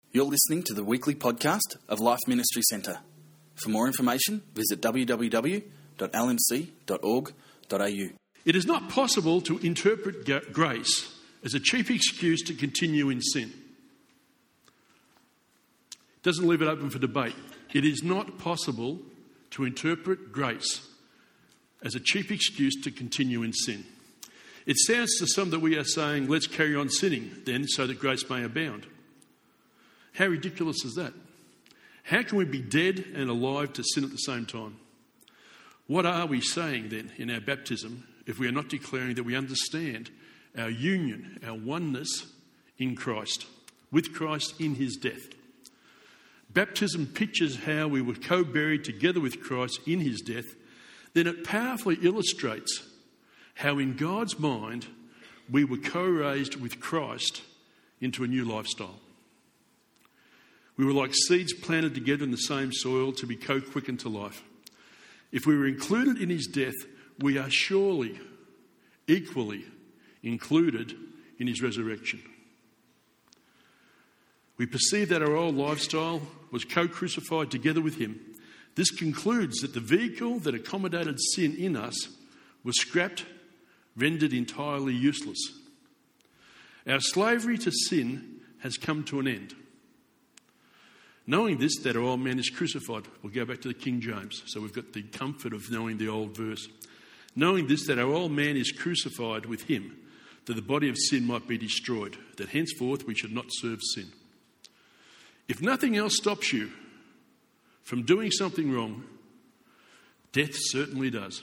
You're listening to the weekly podcast of Life Ministry Centre. For more information, visit www.lmc.org.au. It is not possible to interpret grace as a cheap excuse to continue in sin. It doesn't leave it open for debate. It is not possible to interpret grace as a cheap excuse to continue in sin. It sounds to some that we are saying, let's carry on sinning then so that grace may abound. How ridiculous is that? How can we be dead and alive to sin at the same time? What are we saying then in our baptism if we are not declaring that we understand our union, our oneness in Christ, with Christ in his death? Baptism pictures how we were co-buried together with Christ in his death. Then it powerfully illustrates how in God's mind we were co-raised with Christ into a new lifestyle. We were like seeds planted together in the same soil to be co-quickened to life. If we were included in his death, we are surely equally included in his resurrection. We perceive that our old lifestyle was co-crucified together with him. This concludes that the vehicle that accommodated sin in us was scrapped, rendered entirely useless. Our slavery to sin has come to an end. Knowing this, that our old man is crucified. We'll go back to the King James. So we've got the comfort of knowing the old verse. Knowing this, that our old man is crucified with him, that the body of sin might be destroyed, that henceforth we should not serve sin. If nothing else stops you from doing something wrong, death certainly does.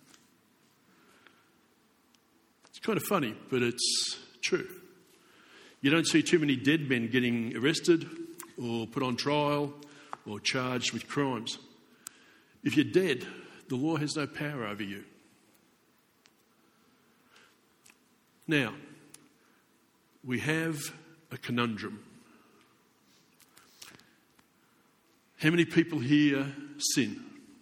It's kind of funny, but it's true. You don't see too many dead men getting arrested or put on trial or charged with crimes. If you're dead, the law has no power over you. Now, we have a conundrum. How many people here sin?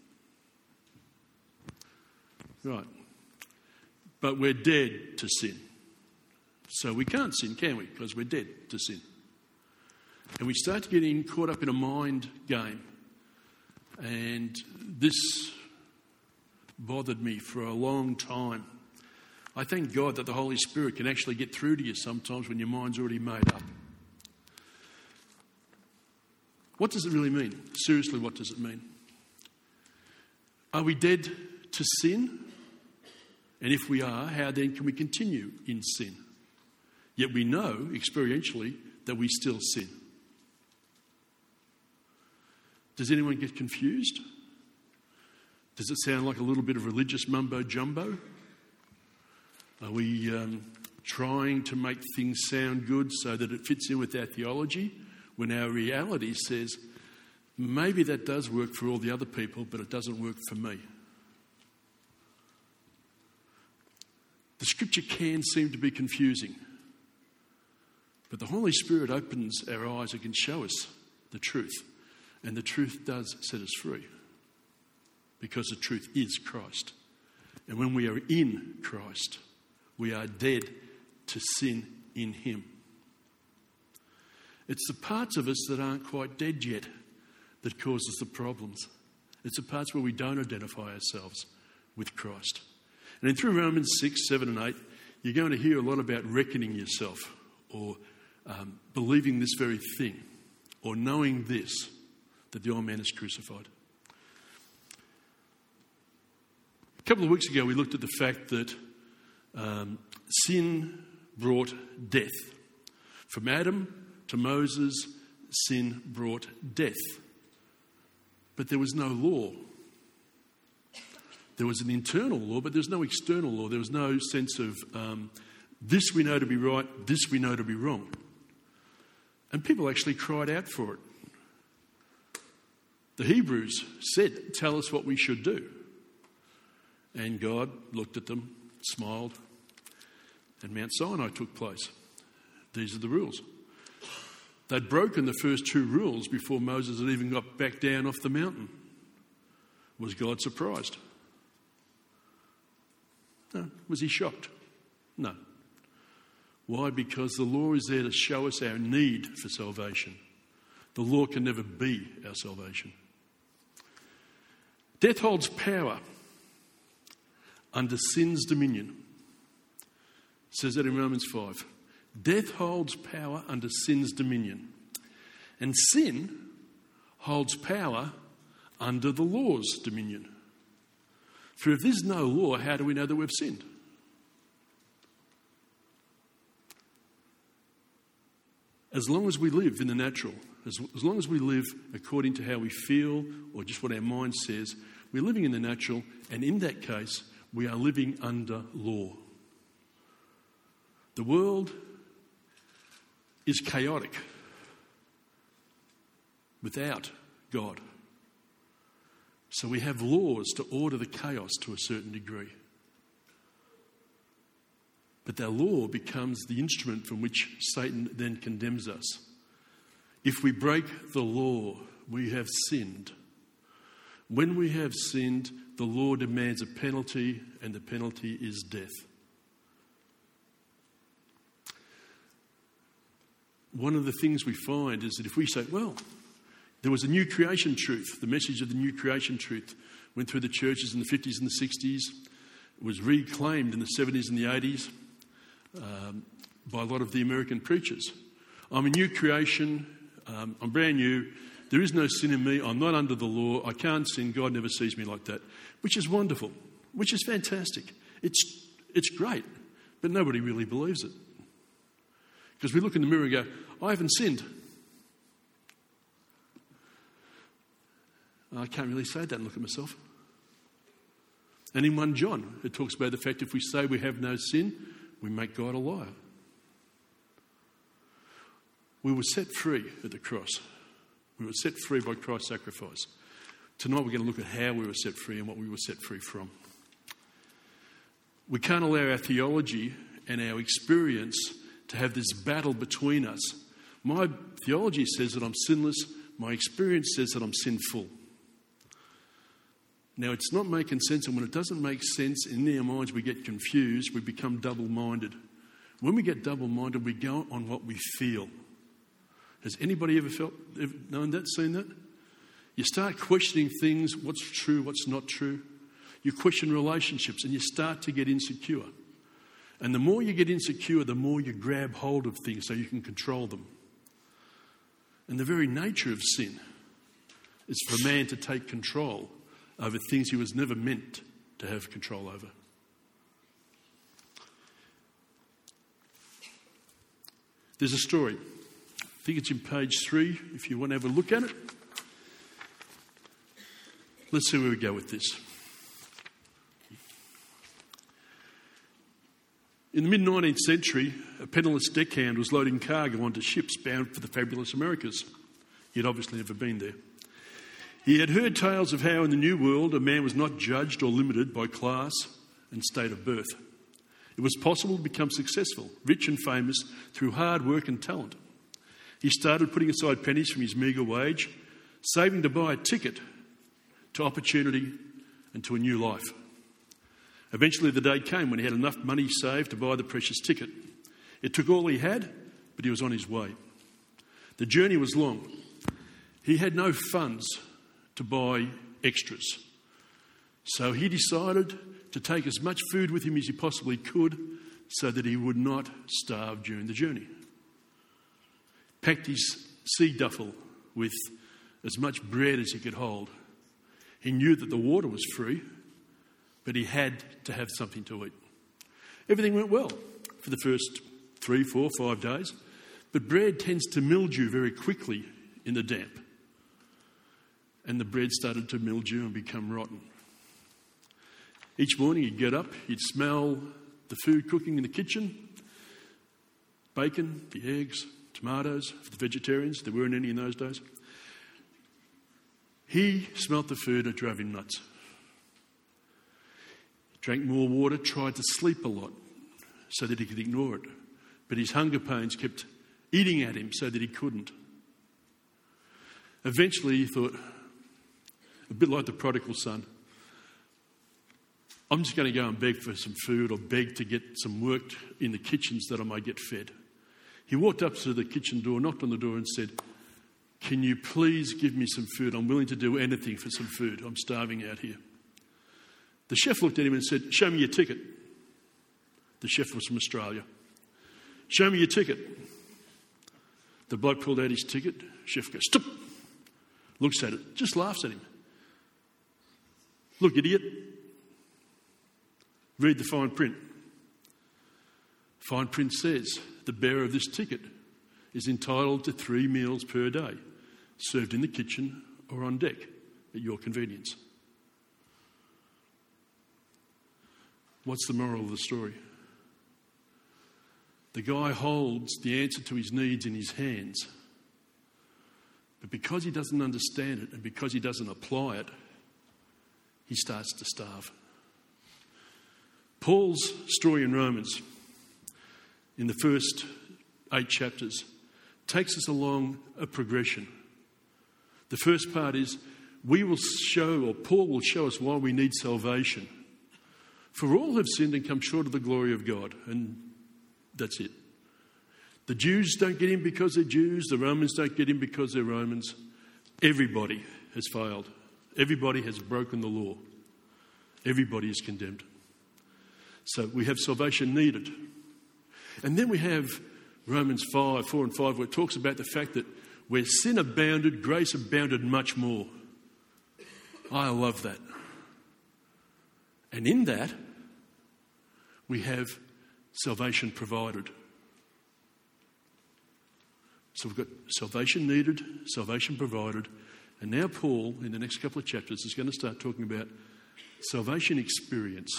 Right. But we're dead to sin. So we can't sin, can we? Because we're dead to sin. And we start to get caught up in a mind game. And this bothered me for a long time. I thank God that the Holy Spirit can actually get through to you sometimes when your mind's already made up. What does it really mean? Seriously, what does it mean? Are we dead to sin? And if we are, how then can we continue in sin? Yet we know experientially that we still sin. Does anyone get confused? Does it sound like a little bit of religious mumbo-jumbo? Are we trying to make things sound good so that it fits in with our theology, when our reality says, maybe that does work for all the other people, but it doesn't work for me? The scripture can seem to be confusing, but the Holy Spirit opens our eyes and can show us the truth. And the truth does set us free, because the truth is Christ. And when we are in Christ, we are dead to sin in him. It's the parts of us that aren't quite dead yet that causes the problems. It's the parts where we don't identify ourselves with Christ. And then through Romans 6, 7 and 8, you're going to hear a lot about reckoning yourself, or believing this very thing, or knowing this, that the old man is crucified. A couple of weeks ago, we looked at the fact that sin brought death. From Adam to Moses, sin brought death. But there was no law. There was an internal law, but there's no external law. There was no sense of this we know to be right, this we know to be wrong. And people actually cried out for it. The Hebrews said, tell us what we should do. And God looked at them, smiled, and Mount Sinai took place. These are the rules. They'd broken the first two rules before Moses had even got back down off the mountain. Was God surprised? No. Was he shocked? No. Why? Because the law is there to show us our need for salvation. The law can never be our salvation. Death holds power under sin's dominion. It says that in Romans 5. Death holds power under sin's dominion. And sin holds power under the law's dominion. For if there's no law, how do we know that we've sinned? As long as we live in the natural, as long as we live according to how we feel or just what our mind says, we're living in the natural, and in that case, we are living under law. The world is chaotic without God. So we have laws to order the chaos to a certain degree. But that law becomes the instrument from which Satan then condemns us. If we break the law, we have sinned. When we have sinned, the law demands a penalty, and the penalty is death. One of the things we find is that if we say, well, there was a new creation truth, the message of the new creation truth went through the churches in the 50s and the 60s, was reclaimed in the 70s and the 80s by a lot of the American preachers. I'm a new creation, I'm brand new, there is no sin in me, I'm not under the law, I can't sin, God never sees me like that, which is wonderful, which is fantastic. It's great, but nobody really believes it. Because we look in the mirror and go, I haven't sinned. I can't really say that and look at myself. And in 1 John, it talks about the fact if we say we have no sin, we make God a liar. We were set free at the cross. We were set free by Christ's sacrifice. Tonight we're going to look at how we were set free and what we were set free from. We can't allow our theology and our experience to have this battle between us. My theology says that I'm sinless. My experience says that I'm sinful. Now, it's not making sense, and when it doesn't make sense, in our minds we get confused, we become double-minded. When we get double-minded, we go on what we feel. Has anybody ever known that, seen that? You start questioning things, what's true, what's not true. You question relationships, and you start to get insecure. And the more you get insecure, the more you grab hold of things so you can control them. And the very nature of sin is for man to take control over things he was never meant to have control over. There's a story. I think it's in page 3, if you want to have a look at it. Let's see where we go with this. In the mid-19th century, a penniless deckhand was loading cargo onto ships bound for the fabulous Americas. He'd obviously never been there. He had heard tales of how in the New World a man was not judged or limited by class and state of birth. It was possible to become successful, rich and famous through hard work and talent. He started putting aside pennies from his meagre wage, saving to buy a ticket to opportunity and to a new life. Eventually the day came when he had enough money saved to buy the precious ticket. It took all he had, but he was on his way. The journey was long. He had no funds to buy extras. So he decided to take as much food with him as he possibly could so that he would not starve during the journey. Packed his sea duffel with as much bread as he could hold. He knew that the water was free, but he had to have something to eat. Everything went well for the first 3, 4, 5 days, but bread tends to mildew very quickly in the damp. And the bread started to mildew and become rotten. Each morning he'd get up, he'd smell the food cooking in the kitchen, bacon, the eggs, tomatoes for the vegetarians. There weren't any in those days. He smelt the food, it drove him nuts. Drank more water, tried to sleep a lot so that he could ignore it. But his hunger pains kept eating at him so that he couldn't. Eventually he thought, a bit like the prodigal son, I'm just going to go and beg for some food or beg to get some work in the kitchens that I may get fed. He walked up to the kitchen door, knocked on the door and said, Can you please give me some food? I'm willing to do anything for some food. I'm starving out here. The chef looked at him and said, show me your ticket. The chef was from Australia. Show me your ticket. The bloke pulled out his ticket. Chef goes, stop. Looks at it, just laughs at him. Look, idiot. Read the fine print. Fine print says the bearer of this ticket is entitled to 3 meals per day, served in the kitchen or on deck at your convenience. What's the moral of the story? The guy holds the answer to his needs in his hands, but because he doesn't understand it and because he doesn't apply it, he starts to starve. Paul's story in Romans, in the first 8 chapters, takes us along a progression. The first part is Paul will show us why we need salvation. For all have sinned and come short of the glory of God, and that's it. The Jews don't get in because they're Jews. The Romans don't get in because they're Romans. Everybody has failed. Everybody has broken the law. Everybody is condemned. So we have salvation needed. And then we have Romans 4 and 5, where it talks about the fact that where sin abounded, grace abounded much more. I love that. And in that, we have salvation provided. So we've got salvation needed, salvation provided, and now Paul, in the next couple of chapters, is going to start talking about salvation experienced.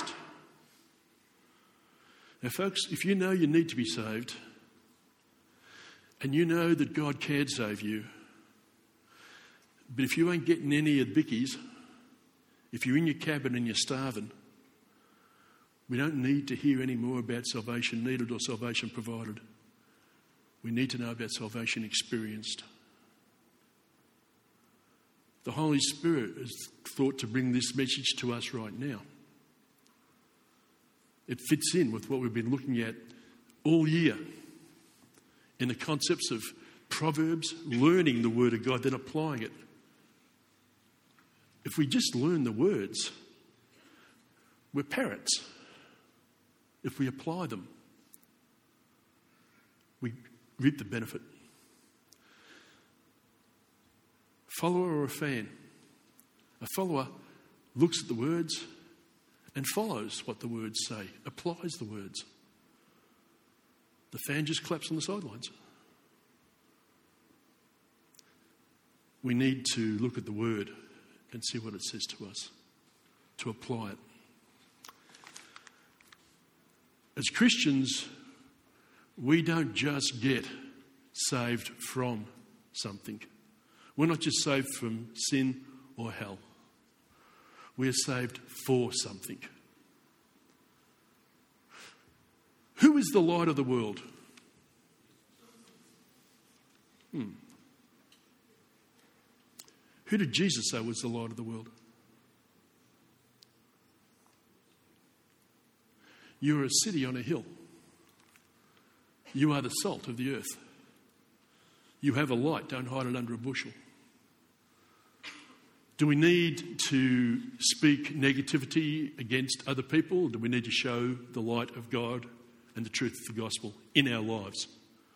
Now, folks, if you know you need to be saved, and you know that God can save you, but if you ain't getting any of the bickies, if you're in your cabin and you're starving, we don't need to hear any more about salvation needed or salvation provided. We need to know about salvation experienced. The Holy Spirit is thought to bring this message to us right now. It fits in with what we've been looking at all year in the concepts of Proverbs, learning the Word of God, then applying it. If we just learn the words, we're parrots. If we apply them, we reap the benefit. Follower or a fan? A follower looks at the words and follows what the words say, applies the words. The fan just claps on the sidelines. We need to look at the word and see what it says to us, to apply it. As Christians, we don't just get saved from something. We're not just saved from sin or hell. We are saved for something. Who is the light of the world? Who did Jesus say was the light of the world? You are a city on a hill. You are the salt of the earth. You have a light, don't hide it under a bushel. Do we need to speak negativity against other people? Or do we need to show the light of God and the truth of the gospel in our lives?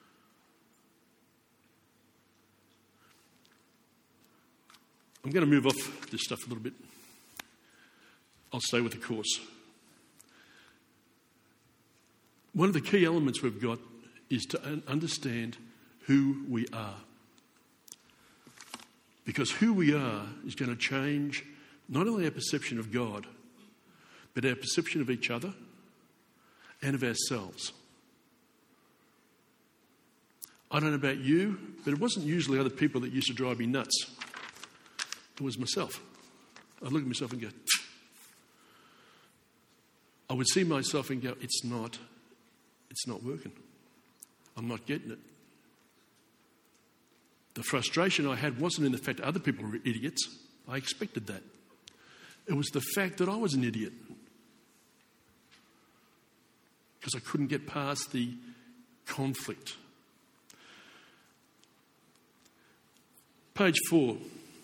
I'm going to move off this stuff a little bit. I'll stay with the course. One of the key elements we've got is to understand who we are. Because who we are is going to change not only our perception of God, but our perception of each other and of ourselves. I don't know about you, but it wasn't usually other people that used to drive me nuts. It was myself. I'd look at myself and go, I would see myself and go, it's not working. I'm not getting it. The frustration I had wasn't in the fact that other people were idiots. I expected that. It was the fact that I was an idiot. Because I couldn't get past the conflict. Page 4.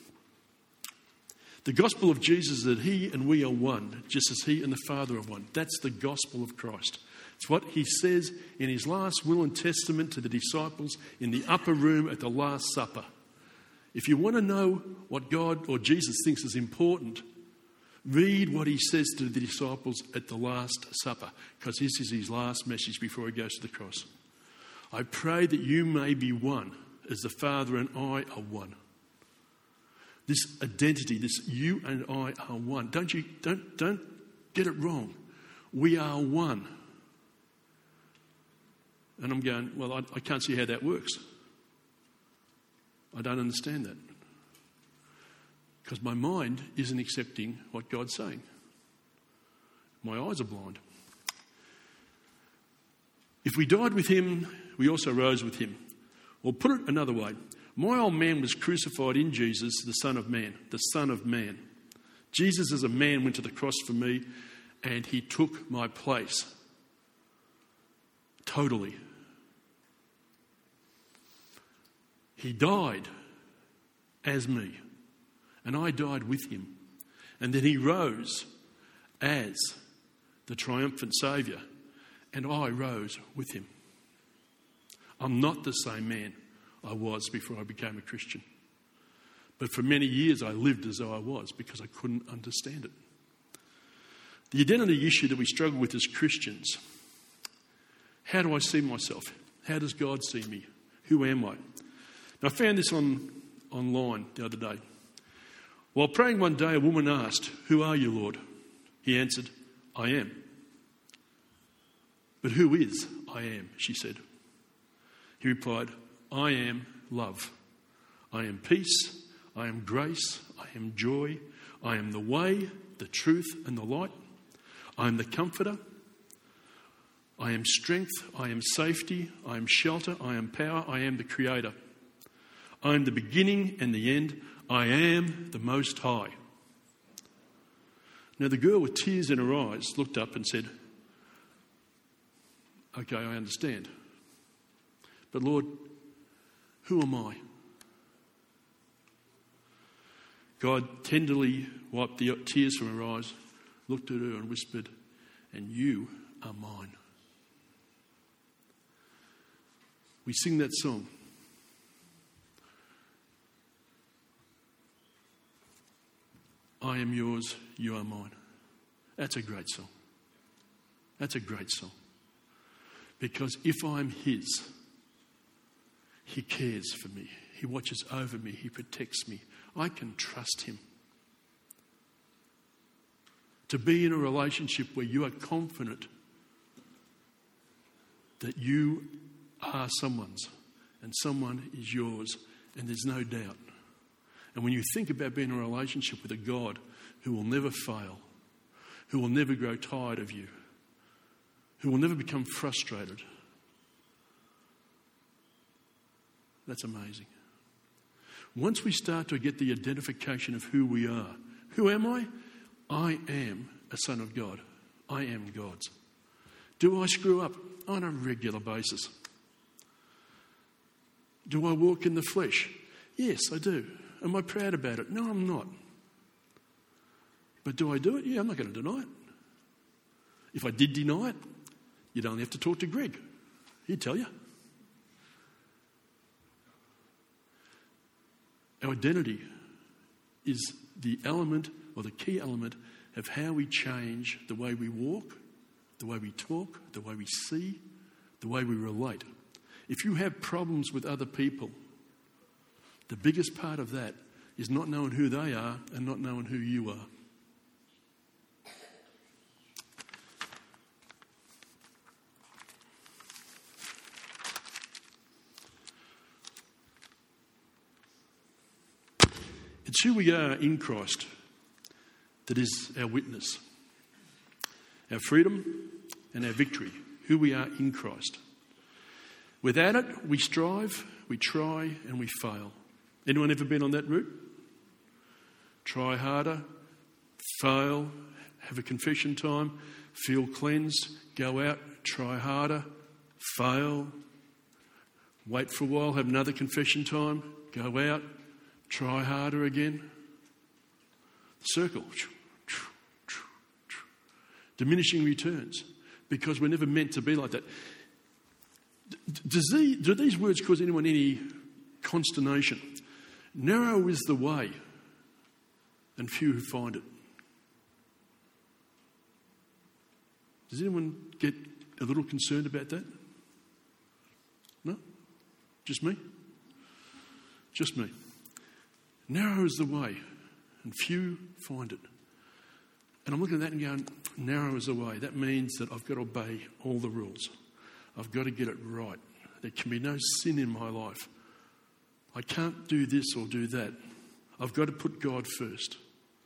The gospel of Jesus is that he and we are one, just as he and the Father are one. That's the gospel of Christ. It's what he says in his last will and testament to the disciples in the upper room at the Last Supper. If you want to know what God or Jesus thinks is important, read what he says to the disciples at the Last Supper, because this is his last message before he goes to the cross. I pray that you may be one, as the Father and I are one. This identity, this you and I are one. Don't get it wrong. We are one. And I'm going, well, I can't see how that works. I don't understand that. Because my mind isn't accepting what God's saying. My eyes are blind. If we died with him, we also rose with him. Or put it another way, my old man was crucified in Jesus, the Son of Man, the Son of Man. Jesus as a man went to the cross for me and he took my place. Totally. He died as me and I died with him. And then he rose as the triumphant Saviour and I rose with him. I'm not the same man I was before I became a Christian. But for many years I lived as though I was because I couldn't understand it. The identity issue that we struggle with as Christians. How do I see myself? How does God see me? Who am I? Now, I found this online the other day. While praying one day, a woman asked, "Who are you, Lord?" He answered, "I am." "But who is I am?" she said. He replied, "I am love. I am peace. I am grace. I am joy. I am the way, the truth, and the light. I am the comforter. I am strength. I am safety. I am shelter. I am power. I am the creator. I am the beginning and the end. I am the Most High." Now the girl with tears in her eyes looked up and said, "Okay, I understand. But Lord, who am I?" God tenderly wiped the tears from her eyes, looked at her and whispered, "And you are mine." We sing that song. I am yours, you are mine. That's a great song. That's a great song. Because if I'm his, he cares for me. He watches over me. He protects me. I can trust him. To be in a relationship where you are confident that you are someone's and someone is yours and there's no doubt. And when you think about being in a relationship with a God who will never fail, who will never grow tired of you, who will never become frustrated, that's amazing. Once we start to get the identification of who we are, who am I? I am a son of God. I am God's. Do I screw up? On a regular basis. Do I walk in the flesh? Yes, I do. Am I proud about it? No, I'm not. But do I do it? Yeah, I'm not going to deny it. If I did deny it, you'd only have to talk to Greg. He'd tell you. Our identity is the element or the key element of how we change the way we walk, the way we talk, the way we see, the way we relate. If you have problems with other people, the biggest part of that is not knowing who they are and not knowing who you are. It's who we are in Christ that is our witness, our freedom and our victory, who we are in Christ. Without it, we strive, we try and we fail. Anyone ever been on that route? Try harder, fail, have a confession time, feel cleansed, go out, try harder, fail, wait for a while, have another confession time, go out, Try harder again. Circle. Diminishing returns, because we're never meant to be like that. Do these words cause anyone any consternation? Narrow is the way, and few who find it. Does anyone get a little concerned about that? No? Just me? Just me. Narrow is the way, and few find it. And I'm looking at that and going, narrow is the way. That means that I've got to obey all the rules. I've got to get it right. There can be no sin in my life. I can't do this or do that. I've got to put God first.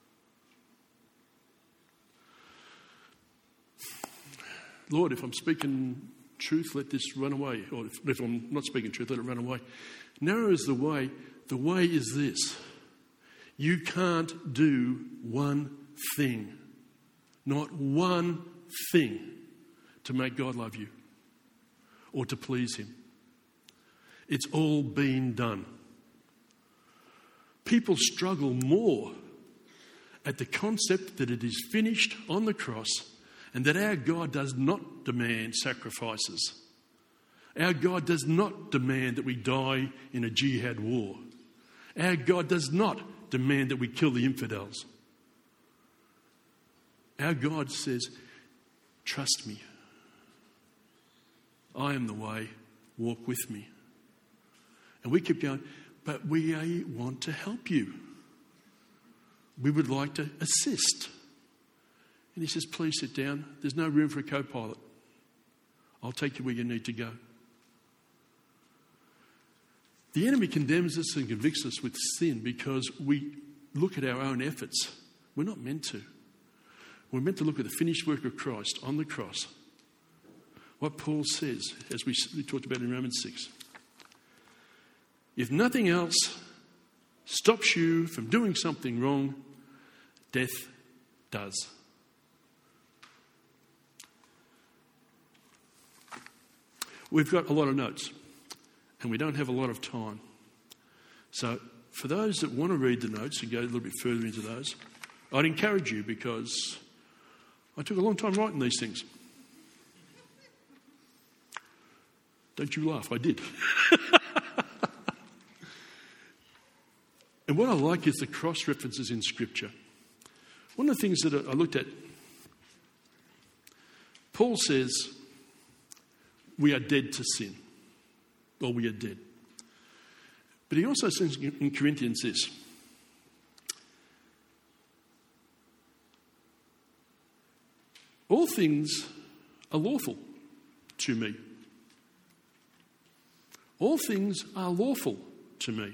Lord, if I'm speaking truth, let this run away. Or if I'm not speaking truth, let it run away. Narrow is the way. The way is this. You can't do one thing. Not one thing to make God love you or to please him. It's all been done. People struggle more at the concept that it is finished on the cross and that our God does not demand sacrifices. Our God does not demand that we die in a jihad war. Our God does not demand that we kill the infidels. Our God says, trust me. I am the way, walk with me. And we keep going, but we want to help you. We would like to assist. And he says, please sit down. There's no room for a co-pilot. I'll take you where you need to go. The enemy condemns us and convicts us with sin because we look at our own efforts. We're not meant to. We're meant to look at the finished work of Christ on the cross. What Paul says, as we talked about in Romans 6. If nothing else stops you from doing something wrong, death does. We've got a lot of notes, and we don't have a lot of time. So for those that want to read the notes and go a little bit further into those, I'd encourage you, because I took a long time writing these things. Don't you laugh, I did. And what I like is the cross references in Scripture. One of the things that I looked at, Paul says, we are dead to sin. Well, we are dead. But he also says in Corinthians this. All things are lawful to me. All things are lawful to me.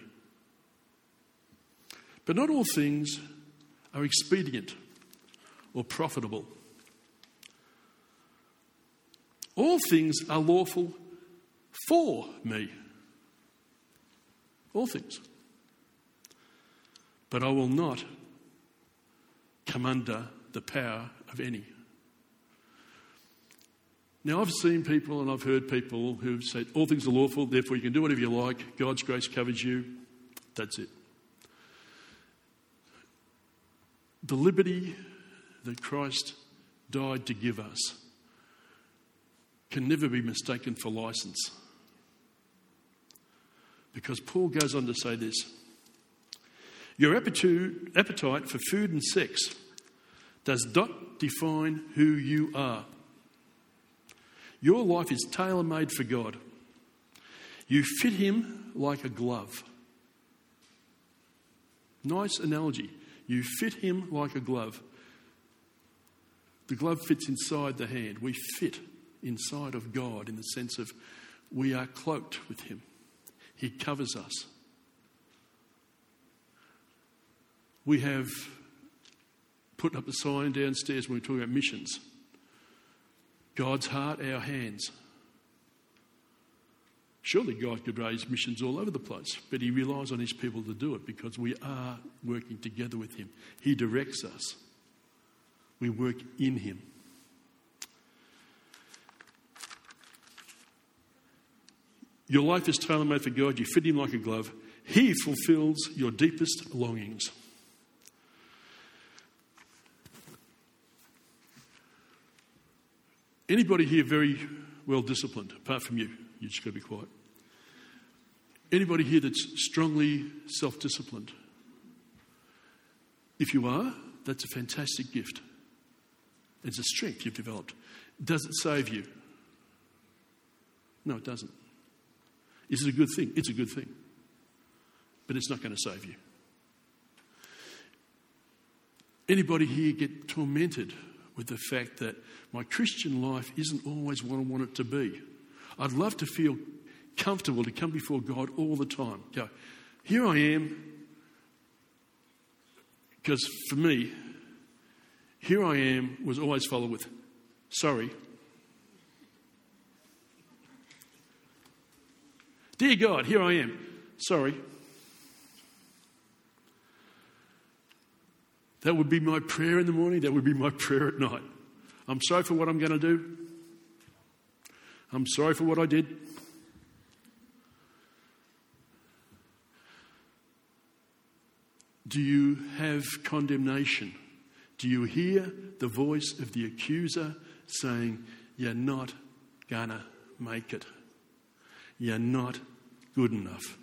But not all things are expedient or profitable. All things are lawful for me. All things. But I will not come under the power of any. Now, I've seen people and I've heard people who've said, all things are lawful, therefore you can do whatever you like. God's grace covers you. That's it. The liberty that Christ died to give us can never be mistaken for license. Because Paul goes on to say this. Your appetite for food and sex does not define who you are. Your life is tailor-made for God. You fit him like a glove. Nice analogy. You fit him like a glove. The glove fits inside the hand. We fit inside of God in the sense of we are cloaked with him. He covers us. We have put up a sign downstairs when we talk about missions. God's heart, our hands. Surely God could raise missions all over the place, but he relies on his people to do it because we are working together with him. He directs us. We work in him. Your life is tailor-made for God. You fit him like a glove. He fulfills your deepest longings. Anybody here very well disciplined, apart from you? You just got to be quiet. Anybody here that's strongly self-disciplined? If you are, that's a fantastic gift. It's a strength you've developed. Does it save you? No, it doesn't. Is it a good thing? It's a good thing. But it's not going to save you. Anybody here get tormented with the fact that my Christian life isn't always what I want it to be? I'd love to feel comfortable to come before God all the time. Go, here I am. Because for me, here I am was always followed with, sorry. Dear God, here I am. Sorry. That would be my prayer in the morning. That would be my prayer at night. I'm sorry for what I'm going to do. I'm sorry for what I did. Do you have condemnation? Do you hear the voice of the accuser saying, you're not gonna make it. You're not good enough.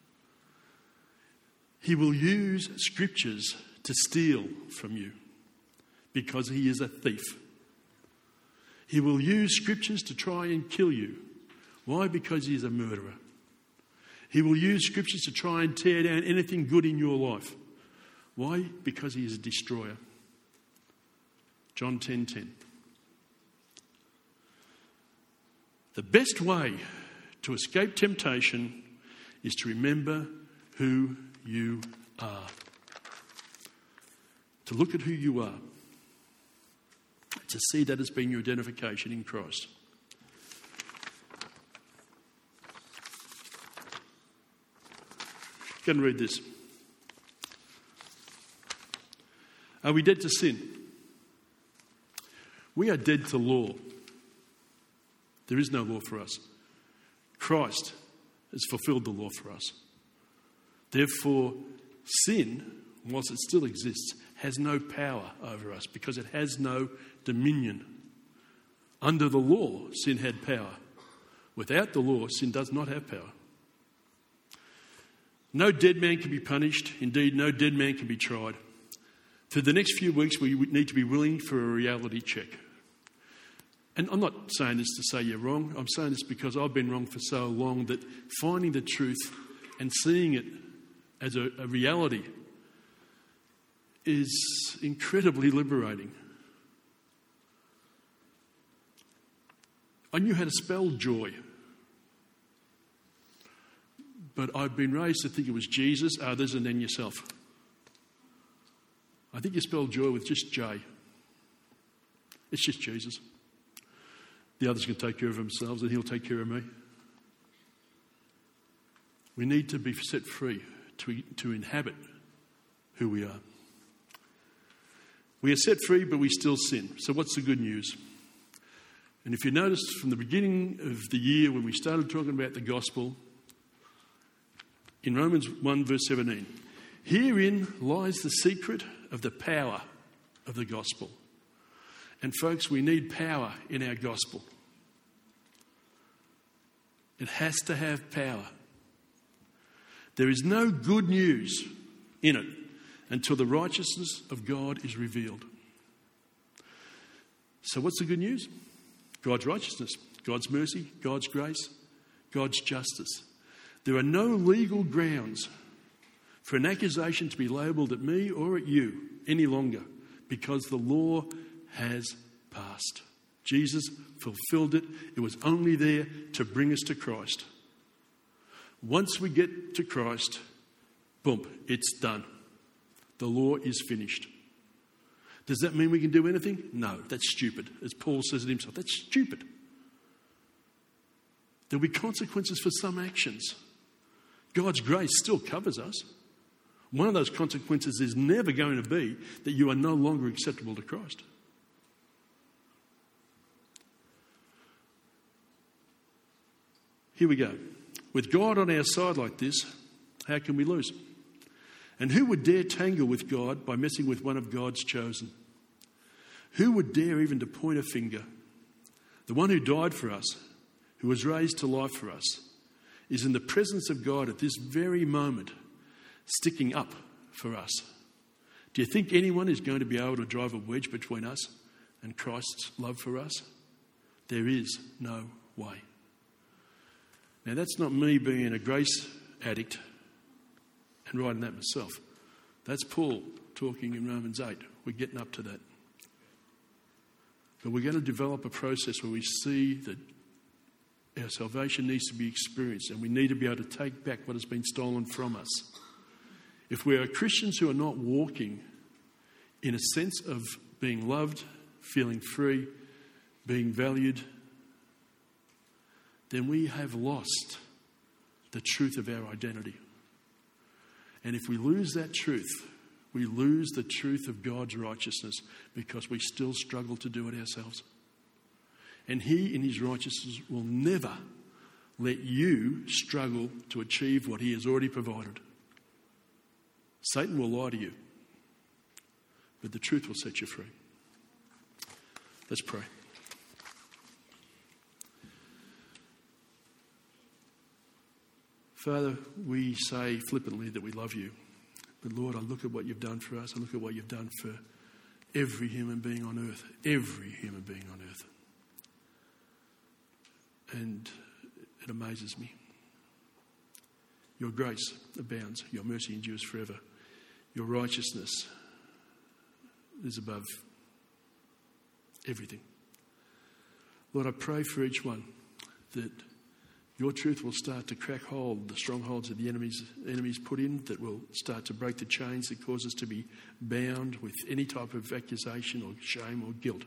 He will use scriptures to steal from you because he is a thief. He will use scriptures to try and kill you. Why? Because he is a murderer. He will use scriptures to try and tear down anything good in your life. Why? Because he is a destroyer. John 10:10. The best way to escape temptation is to remember who you are. To look at who you are. To see that as being your identification in Christ. Go and read this. Are we dead to sin? We are dead to law. There is no law for us. Christ has fulfilled the law for us. Therefore, sin, whilst it still exists, has no power over us because it has no dominion. Under the law, sin had power. Without the law, sin does not have power. No dead man can be punished. Indeed, no dead man can be tried. For the next few weeks, we need to be willing for a reality check. And I'm not saying this to say you're wrong. I'm saying this because I've been wrong for so long that finding the truth and seeing it as a reality is incredibly liberating. I knew how to spell joy. But I've been raised to think it was Jesus, others, and then yourself. I think you spell joy with just J. It's just Jesus. The others can take care of themselves and he'll take care of me. We need to be set free to inhabit who we are. We are set free, but we still sin. So what's the good news? And if you noticed from the beginning of the year when we started talking about the gospel, in Romans 1 verse 17, herein lies the secret of the power of the gospel. And folks, we need power in our gospel. It has to have power. There is no good news in it until the righteousness of God is revealed. So what's the good news? God's righteousness, God's mercy, God's grace, God's justice. There are no legal grounds for an accusation to be labelled at me or at you any longer because the law has passed. Jesus fulfilled it. It was only there to bring us to Christ. Once we get to Christ, boom, it's done. The law is finished. Does that mean we can do anything? No, that's stupid. As Paul says it himself, that's stupid. There'll be consequences for some actions. God's grace still covers us. One of those consequences is never going to be that you are no longer acceptable to Christ. Here we go. With God on our side like this, How can we lose? And who would dare tangle with God by messing with one of God's chosen? Who would dare even to point a finger? The one who died for us, who was raised to life for us, is in the presence of God at this very moment, sticking up for us. Do you think anyone is going to be able to drive a wedge between us and Christ's love for us? There is no way. Now, that's not me being a grace addict and writing that myself. That's Paul talking in Romans 8. We're getting up to that. But we're going to develop a process where we see that our salvation needs to be experienced and we need to be able to take back what has been stolen from us. If we are Christians who are not walking in a sense of being loved, feeling free, being valued, then we have lost the truth of our identity. And if we lose that truth, we lose the truth of God's righteousness because we still struggle to do it ourselves. And He, in His righteousness, will never let you struggle to achieve what He has already provided. Satan will lie to you, but the truth will set you free. Let's pray. Father, we say flippantly that we love you. But Lord, I look at what you've done for us. I look at what you've done for every human being on earth. Every human being on earth. And it amazes me. Your grace abounds. Your mercy endures forever. Your righteousness is above everything. Lord, I pray for each one that your truth will start to crack hold, the strongholds that the enemies put in, that will start to break the chains that cause us to be bound with any type of accusation or shame or guilt.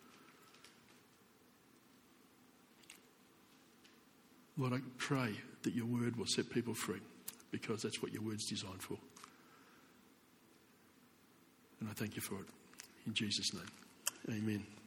Lord, I pray that your word will set people free, because that's what your word's designed for. And I thank you for it. In Jesus' name, amen.